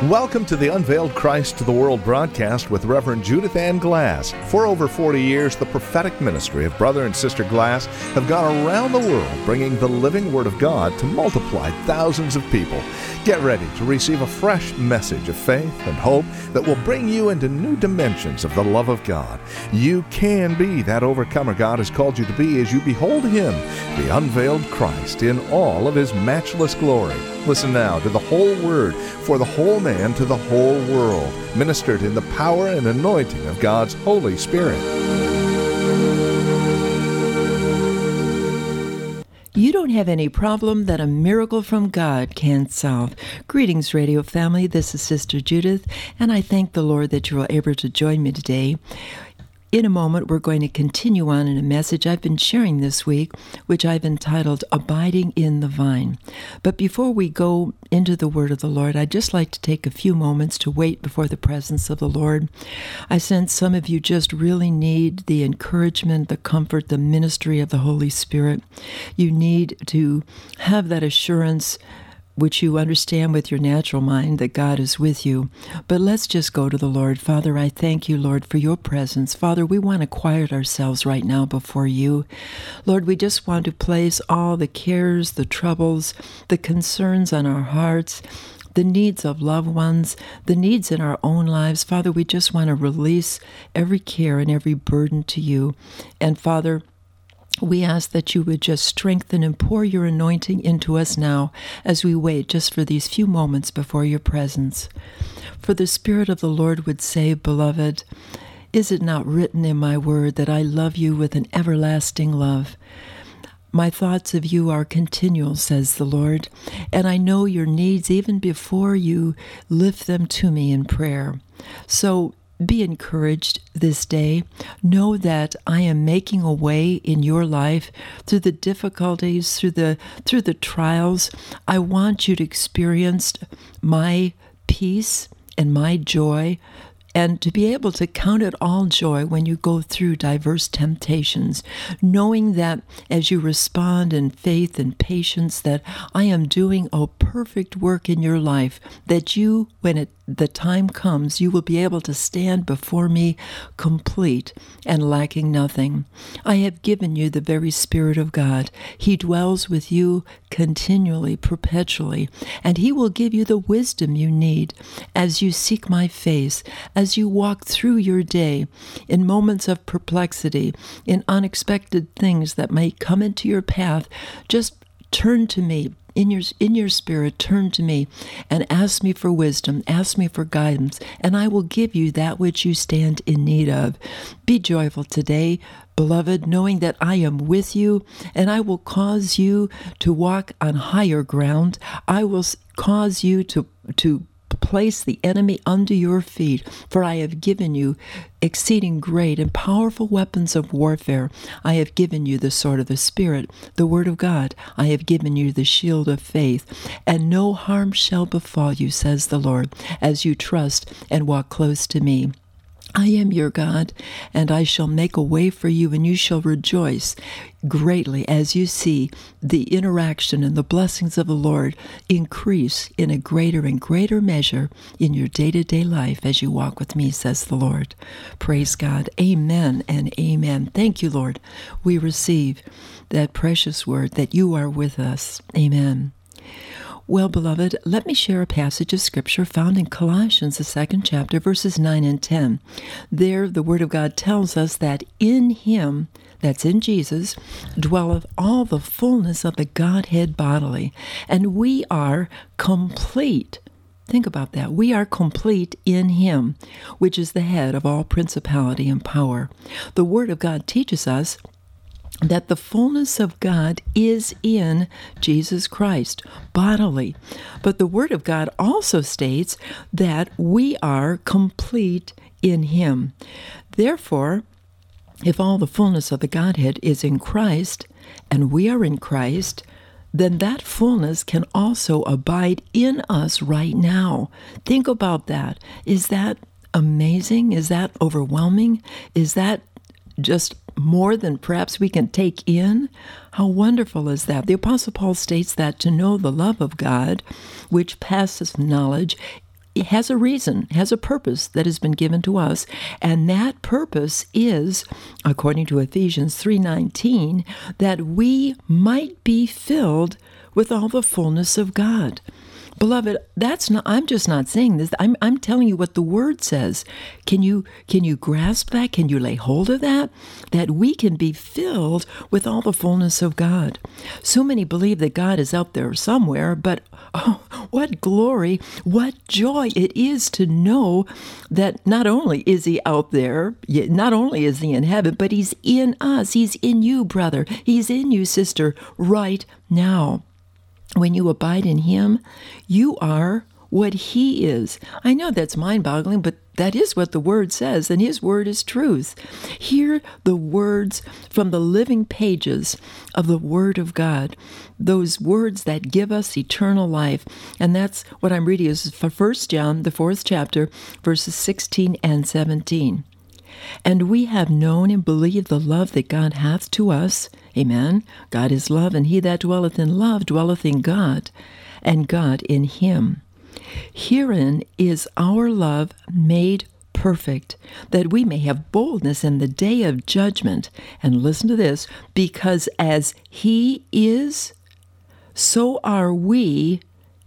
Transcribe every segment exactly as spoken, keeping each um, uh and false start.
Welcome to the Unveiled Christ to the World broadcast with Reverend Judith Ann Glass. For over forty years, the prophetic ministry of Brother and Sister Glass have gone around the world bringing the living Word of God to multiply thousands of people. Get ready to receive a fresh message of faith and hope that will bring you into new dimensions of the love of God. You can be that overcomer God has called you to be as you behold Him, the unveiled Christ, in all of His matchless glory. Listen now to the whole Word for the whole man to the whole world, ministered in the power and anointing of God's Holy Spirit. You don't have any problem that a miracle from God can't solve. Greetings, radio family. This is Sister Judith, and I thank the Lord that you are able to join me today. In a moment, we're going to continue on in a message I've been sharing this week, which I've entitled Abiding in the Vine. But before we go into the Word of the Lord, I'd just like to take a few moments to wait before the presence of the Lord. I sense some of you just really need the encouragement, the comfort, the ministry of the Holy Spirit. You need to have that assurance which you understand with your natural mind that God is with you. But let's just go to the Lord. Father, I thank you, Lord, for your presence. Father, we want to quiet ourselves right now before you. Lord, we just want to place all the cares, the troubles, the concerns on our hearts, the needs of loved ones, the needs in our own lives. Father, we just want to release every care and every burden to you. And Father, we ask that you would just strengthen and pour your anointing into us now as we wait just for these few moments before your presence. For the Spirit of the Lord would say, Beloved, is it not written in my word that I love you with an everlasting love? My thoughts of you are continual, says the Lord, and I know your needs even before you lift them to me in prayer. So be encouraged this day. Know that I am making a way in your life through the difficulties, through the through the trials. I want you to experience my peace and my joy, and to be able to count it all joy when you go through diverse temptations, knowing that as you respond in faith and patience, that I am doing a perfect work in your life, that you, when it the time comes, you will be able to stand before me complete and lacking nothing. I have given you the very Spirit of God. He dwells with you continually, perpetually, and He will give you the wisdom you need as you seek my face, as you walk through your day in moments of perplexity, in unexpected things that may come into your path. Just turn to me. In your, in your spirit, turn to me and ask me for wisdom, ask me for guidance, and I will give you that which you stand in need of. Be joyful today, beloved, knowing that I am with you, and I will cause you to walk on higher ground. I will cause you to to place the enemy under your feet, for I have given you exceeding great and powerful weapons of warfare. I have given you the sword of the Spirit, the Word of God. I have given you the shield of faith, and no harm shall befall you, says the Lord, as you trust and walk close to me. I am your God, and I shall make a way for you, and you shall rejoice greatly as you see the interaction and the blessings of the Lord increase in a greater and greater measure in your day-to-day life as you walk with me, says the Lord. Praise God. Amen and amen. Thank you, Lord. We receive that precious word that you are with us. Amen. Well, beloved, let me share a passage of Scripture found in Colossians, the second chapter, verses nine and ten. There, the Word of God tells us that in Him, that's in Jesus, dwelleth all the fullness of the Godhead bodily, and we are complete. Think about that. We are complete in Him, which is the head of all principality and power. The Word of God teaches us that the fullness of God is in Jesus Christ, bodily. But the Word of God also states that we are complete in Him. Therefore, if all the fullness of the Godhead is in Christ, and we are in Christ, then that fullness can also abide in us right now. Think about that. Is that amazing? Is that overwhelming? Is that just more than perhaps we can take in? How wonderful is that? The Apostle Paul states that to know the love of God, which passeth knowledge, has a reason, has a purpose that has been given to us, and that purpose is, according to Ephesians three nineteen, that we might be filled with all the fullness of God. Beloved, that's not, I'm just not saying this. I'm, I'm telling you what the Word says. Can you, can you grasp that? Can you lay hold of that? That we can be filled with all the fullness of God. So many believe that God is out there somewhere, but oh, what glory, what joy it is to know that not only is He out there, not only is He in heaven, but He's in us. He's in you, brother. He's in you, sister, right now. When you abide in Him, you are what He is. I know that's mind-boggling, but that is what the Word says, and His Word is truth. Hear the words from the living pages of the Word of God, those words that give us eternal life. And that's what I'm reading is for First John, the fourth chapter, verses sixteen and seventeen. And we have known and believed the love that God hath to us. Amen. God is love, and he that dwelleth in love dwelleth in God, and God in him. Herein is our love made perfect, that we may have boldness in the day of judgment. And listen to this, because as he is, so are we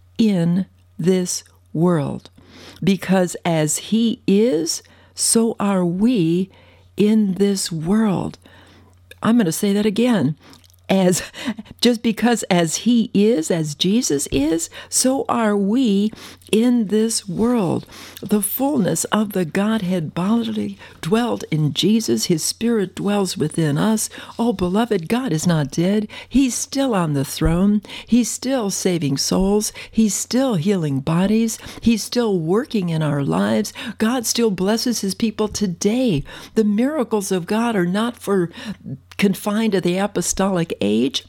in this world. Because as he is, so are we in this world. I'm going to say that again. As just because as he is, as Jesus is, so are we in this world. The fullness of the Godhead bodily dwelt in Jesus. His Spirit dwells within us. Oh, beloved, God is not dead. He's still on the throne. He's still saving souls. He's still healing bodies. He's still working in our lives. God still blesses his people today. The miracles of God are not for confined to the apostolic age.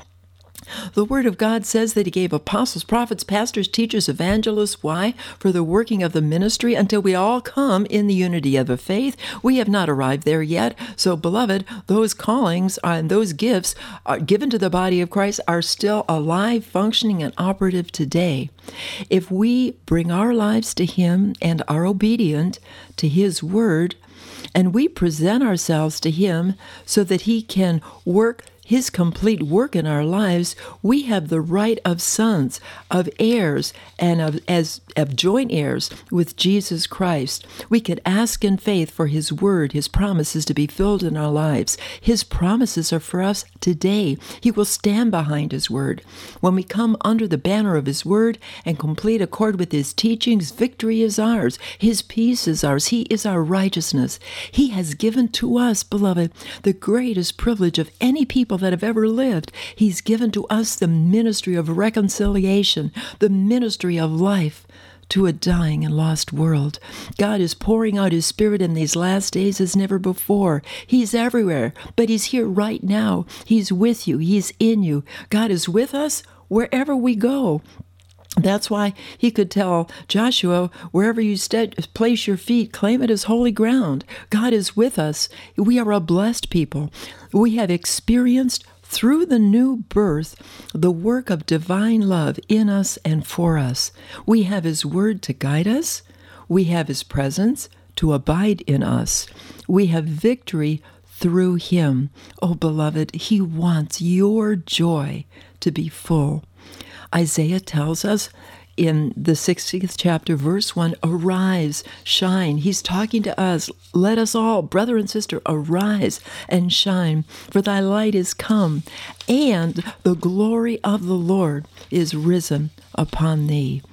The Word of God says that he gave apostles, prophets, pastors, teachers, evangelists. Why? For the working of the ministry until we all come in the unity of the faith. We have not arrived there yet. So, beloved, those callings and those gifts are given to the body of Christ are still alive, functioning, and operative today. If we bring our lives to him and are obedient to his word, and we present ourselves to him so that he can work his complete work in our lives, we have the right of sons, of heirs, and of as of joint heirs with Jesus Christ. We could ask in faith for his word, his promises to be filled in our lives. His promises are for us today. He will stand behind his word. When we come under the banner of his word and complete accord with his teachings, victory is ours. His peace is ours. He is our righteousness. He has given to us, beloved, the greatest privilege of any people that have ever lived. He's given to us the ministry of reconciliation, the ministry of life to a dying and lost world. God is pouring out his Spirit in these last days as never before. He's everywhere, but he's here right now. He's with you. He's in you. God is with us wherever we go. That's why he could tell Joshua, wherever you st- place your feet, claim it as holy ground. God is with us. We are a blessed people. We have experienced through the new birth the work of divine love in us and for us. We have his word to guide us. We have his presence to abide in us. We have victory through him. Oh, beloved, he wants your joy to be full. Isaiah tells us in the sixtieth chapter, verse one, arise, shine. He's talking to us. Let us all, brother and sister, arise and shine, for thy light is come, and the glory of the Lord is risen upon thee.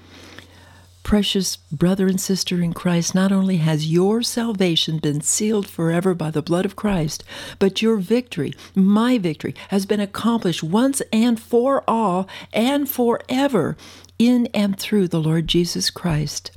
Precious brother and sister in Christ, not only has your salvation been sealed forever by the blood of Christ, but your victory, my victory, has been accomplished once and for all and forever in and through the Lord Jesus Christ.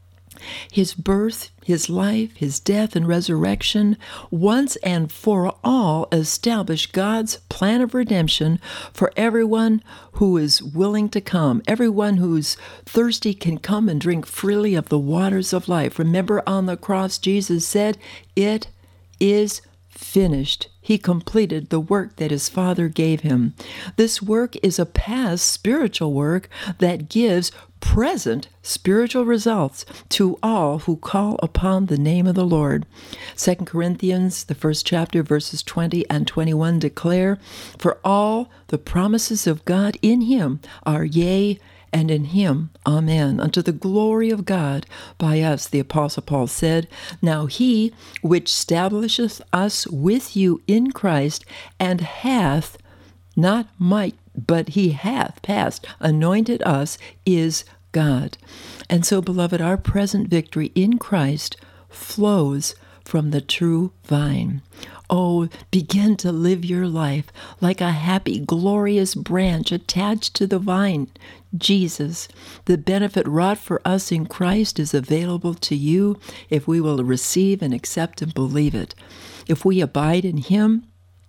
His birth, his life, his death, and resurrection once and for all established God's plan of redemption for everyone who is willing to come. Everyone who's thirsty can come and drink freely of the waters of life. Remember, on the cross, Jesus said, "It is finished." He completed the work that his Father gave him. This work is a past spiritual work that gives present spiritual results to all who call upon the name of the Lord. Second Corinthians, the first chapter, verses twenty and twenty-one declare, "For all the promises of God in him are yea, and in him, amen, unto the glory of God by us," the Apostle Paul said. "Now he which establisheth us with you in Christ, and hath," not might, but he hath, past, anointed us, is God. And so, beloved, our present victory in Christ flows from the true vine. Oh, begin to live your life like a happy, glorious branch attached to the vine, Jesus. The benefit wrought for us in Christ is available to you if we will receive and accept and believe it. If we abide in him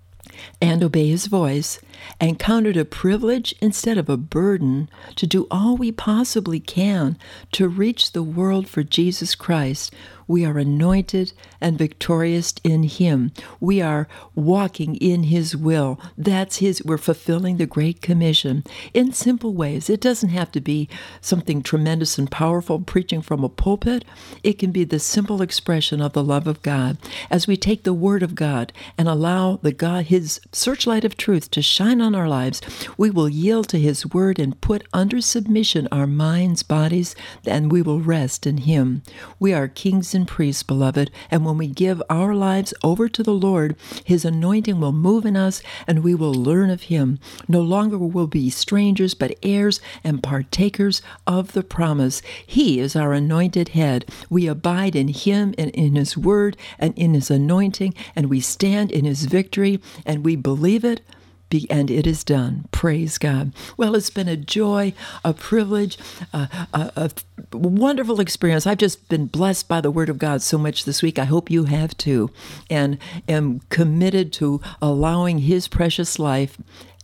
and obey his voice, and count it a privilege instead of a burden to do all we possibly can to reach the world for Jesus Christ, we are anointed and victorious in him. We are walking in his will. That's his, we're fulfilling the Great Commission in simple ways. It doesn't have to be something tremendous and powerful, preaching from a pulpit. It can be the simple expression of the love of God. As we take the Word of God and allow the God, his searchlight of truth to shine on our lives, we will yield to his Word and put under submission our minds, bodies, and we will rest in him. We are kings and priests, beloved, and when we give our lives over to the Lord, his anointing will move in us, and we will learn of him. No longer will we be strangers, but heirs and partakers of the promise. He is our anointed head. We abide in him and in his word and in his anointing, and we stand in his victory, and we believe it, and it is done. Praise God. Well, it's been a joy, a privilege, a, a, a wonderful experience. I've just been blessed by the Word of God so much this week. I hope you have too, and am committed to allowing his precious life,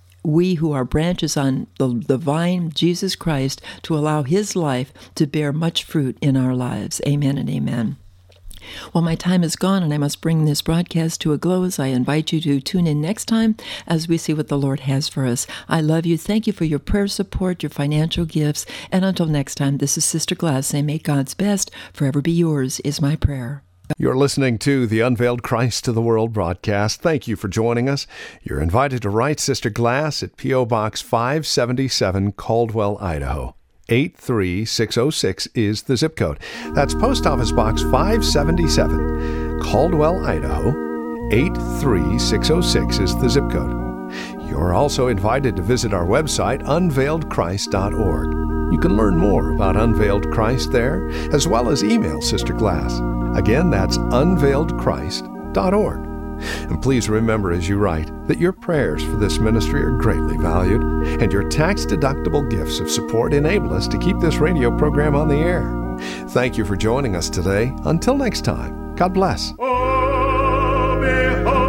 we who are branches on the, the vine, Jesus Christ, to allow his life to bear much fruit in our lives. Amen and amen. Well, my time is gone, and I must bring this broadcast to a close. I invite you to tune in next time as we see what the Lord has for us. I love you. Thank you for your prayer support, your financial gifts. And until next time, this is Sister Glass saying, may God's best forever be yours, is my prayer. You're listening to the Unveiled Christ to the World broadcast. Thank you for joining us. You're invited to write Sister Glass at P O Box five seventy-seven, Caldwell, Idaho. eight three six oh six is the zip code. That's Post Office Box five seventy-seven, Caldwell, Idaho. eight three six oh six is the zip code. You're also invited to visit our website, unveiled christ dot org. You can learn more about Unveiled Christ there, as well as email Sister Glass. Again, that's unveiled christ dot org. And please remember as you write that your prayers for this ministry are greatly valued, and your tax-deductible gifts of support enable us to keep this radio program on the air. Thank you for joining us today. Until next time, God bless. Oh, behold.